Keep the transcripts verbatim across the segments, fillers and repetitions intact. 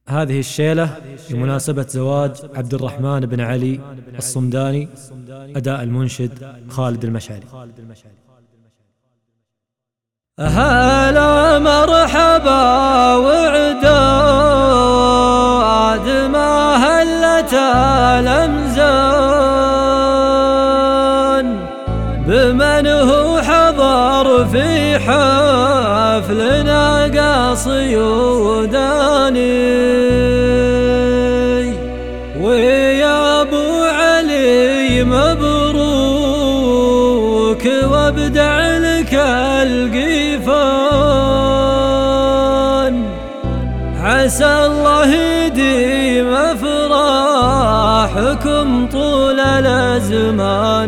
هذه الشيلة بمناسبة زواج عبد الرحمن بن علي الصمداني. أداء المنشد خالد المشعري. هلا مرحبا وعداد ما هلت الأمزان بمن هو حضر في حفلنا قاصي وداني ويا ابو علي مبروك وابدع لك القيفان عسى الله يديم افراحكم طول الازمان.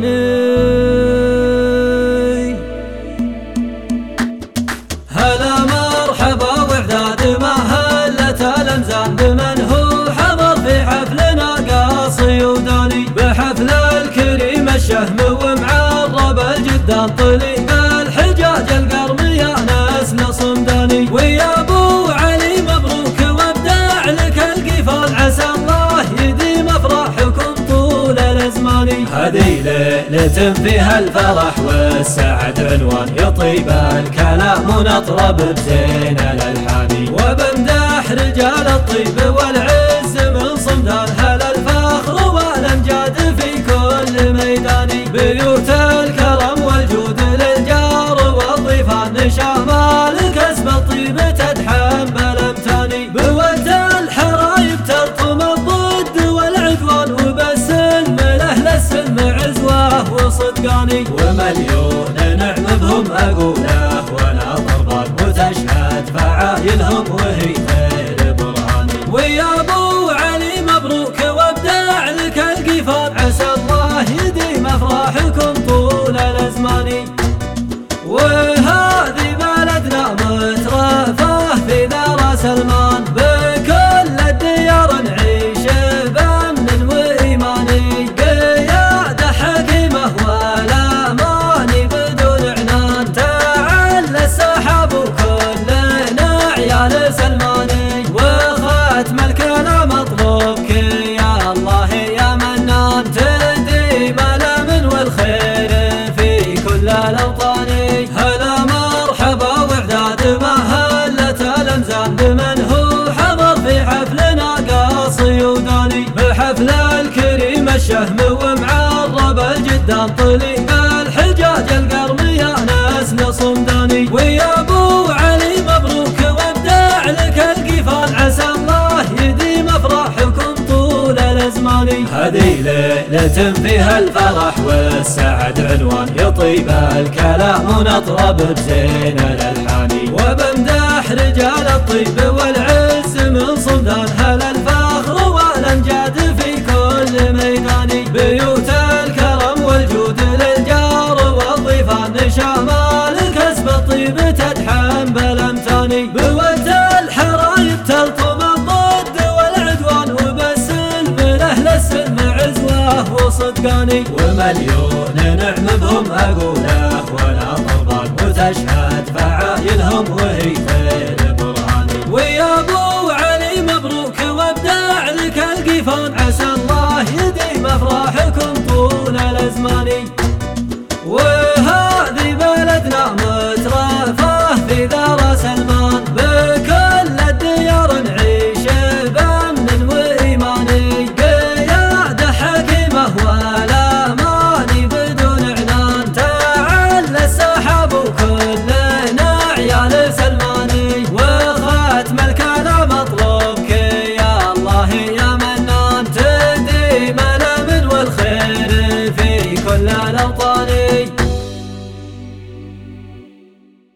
هلا مرحبا وعداد ما هلت الامزان بمن هو حضر في حفلنا قاصي وداني بحفل الكريم الشهم ومعرب الجدان طلي الحجاج القرمي انس الصمداني ويا ابو علي مبروك وابدع لك القيفان عسى الله يديم افراحكم طول الازمان. هذه ليلة فيها الفرح والسعد عنوان يطيب الكلام ونطرب بزين الالحان وبمدح رجال الطيب والعز من صمدان هلا الفخر والامجاد في كل ميدان بيوت الكرم والجود للجار والضيفان شمال كسب الطيب تدحم بالامتان بود الحرايب تلطم الضد والعدوان وبالسلم لاهل السلم عزوه وصدقاني ومليون نعم بهم اقوله ولا ضربان وتشهد فعايلهم وهي خير برهاني ويا ابو علي مبروك وابدع لك القيفان عسى الله يديم افراحكم طول الازمان. وهذه بلدنا مترفه في دار سلمان بكل الديار نعيش بامن وايمان قياده حكيمه والامان بدون عنان تعالى السحاب وكلنا عيال سلماني وختم الكلام اطلبك يا الله يا منان تديم الامن والخير في كل الاوطان. هلا مرحبا وعداد ما هلت الامزان بمن هو حضر في حفلنا قاصي وداني بحفل الكريم الشهم ومعرب الجدان طلي الحجاج القرمي انس الصمداني ويا ابو علي مبروك وابدع لك القيفان عسى الله يديم افراحكم طول الازمان. هذه ليلة فيها الفرح والسعد عنوان يطيب الكلام ونطرب بزين الالحان وبمدح رجال الطيب والعز من صمدان هلا الفخر والامجاد في كل ميدان بيوت الكرم والجود للجار والضيفان شمال كسب الطيب تدحم بالامتان بود الحرايب تلطم الضد والعدوان وبالسلم لاهل السلم عزوه وصدقاني ومليون نعم بهم اقول